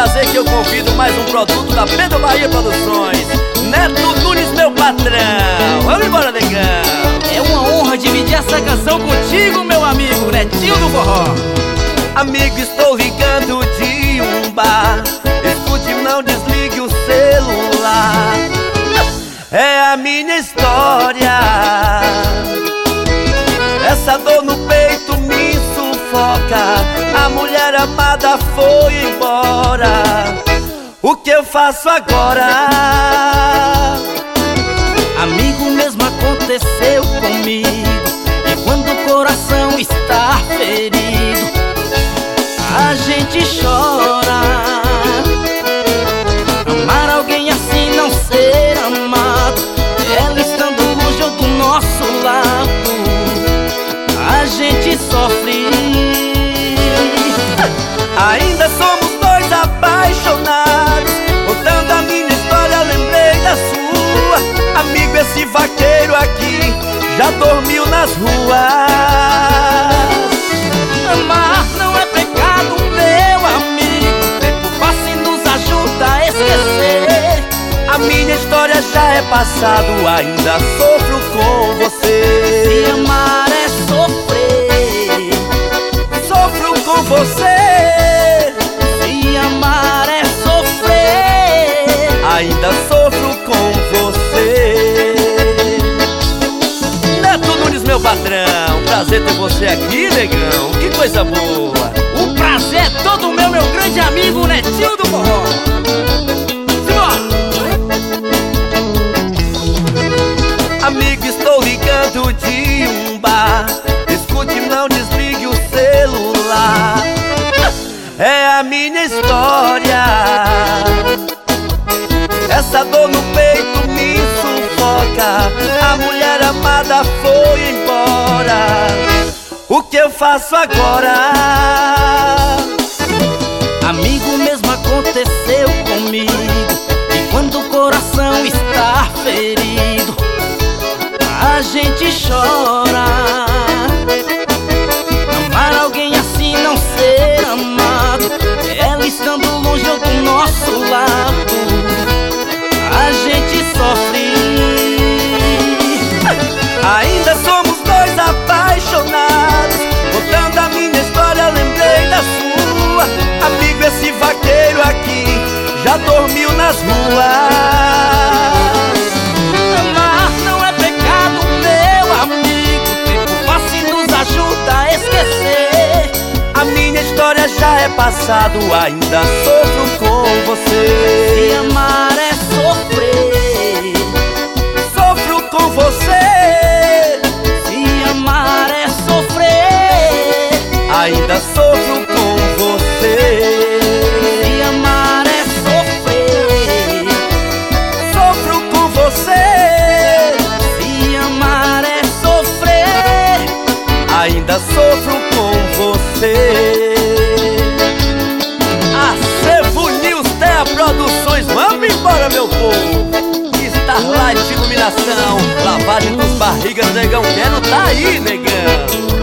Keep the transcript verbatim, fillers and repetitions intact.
prazer que eu convido mais um produto da Pedro Bahia Produções. Neto Nunes, meu patrão. Vamos embora, negão. É uma honra dividir essa canção contigo, meu amigo Netinho do Forró. Amigo, estou ligando de um bar. Escute, não desligue o celular. É a minha história. Essa dor no peito me sufoca. A mulher amada foi embora. O que eu faço agora? Amigo, mesmo aconteceu comigo. E quando o coração está ferido, a gente chora. Amar alguém assim, não ser amado, ela estando longe ou do nosso lado, a gente sofre. Ainda somos dois apaixonados. Contando a minha história, lembrei da sua. Amigo, esse vaqueiro aqui já dormiu nas ruas. Amar não é pecado, meu amigo. Tempo passa e nos ajuda a esquecer. A minha história já é passado, ainda sofro com você. Se amar é sofrer, sofro com você. Se amar é sofrer, ainda sofro com você. Neto Nunes, meu patrão. Prazer ter você aqui, negão. Que coisa boa. O prazer é todo meu, meu grande amigo Netinho do Forró. Amigo, estou ligando de um bar. Escute, não desligue o celular. É a minha história. Essa dor no peito me sufoca. A mulher amada foi embora. O que eu faço agora? Amigo, mesmo aconteceu comigo. E quando o coração está ferido, a gente chora. Amar alguém assim, não ser amado, ela estando longe ou do nosso lado, a gente sofre. Ainda somos dois apaixonados. Contando a minha história, lembrei da sua. Amigo, esse vaqueiro aqui já dormiu nas ruas. Amar não é pecado, meu amigo. Tempo passa e nos ajuda a esquecer. A minha história já é passado, ainda sofro com você. Se amar é sofrer, sofro com você. Se amar é sofrer, ainda sofro com você. se amar é sofrer, sofro com você. se amar é sofrer, ainda sofro com você. Acervo News Terra Produções, vamos embora, meu povo. Starlight Iluminação, lavagem dos barrigas, negão, quero tá aí, negão.